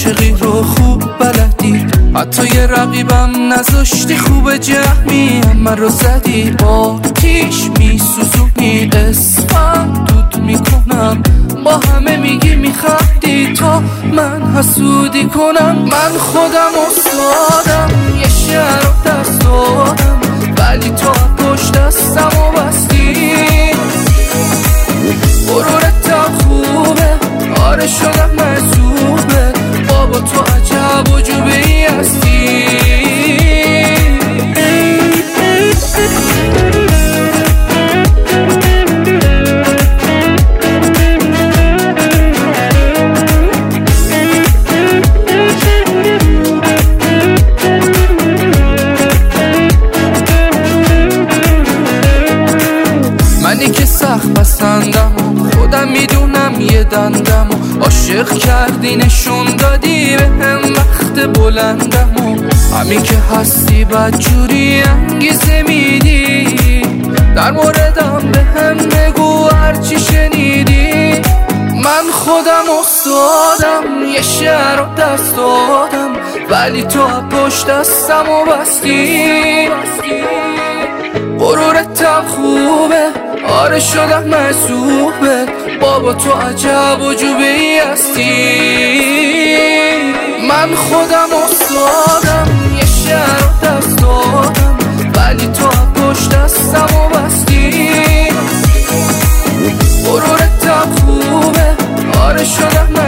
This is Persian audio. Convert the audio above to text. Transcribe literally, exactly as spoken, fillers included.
عاشقی رو خوب بلدی، حتی یه رقیبم نذاشتی، خوب جمعی من رو زدی، با تیش میسوزونی، اسمم دود میکنم، با همه میگی میخندی تا من حسودی کنم. من خودم استادم، یه شعر رو دست دادم، ولی تو پشت دستم و بستی. غرورتم خوبه، آره شدم مجذوبه، بابا تو عجب و جوبه ای هستی. منی که سخت بسندم، خودم میدونم یه دندم، عاشق کردی نشون دادی به هم وقت بلندم، و همین که هستی بدجوری انگیزه میدی، در موردم به هم بگو هرچی شنیدی. من خودم استادم، یه شعر رو دست دادم، ولی تو پشت دستم و بستی. غرورتم خوبه، آره شدم مجذوبه، بابا تو عجب و جوبه ای هستی. من خودم استادم، یه شعر رو دست دادم، ولی تو پشت دستم و بستی. غرورتم خوبه، آره شدم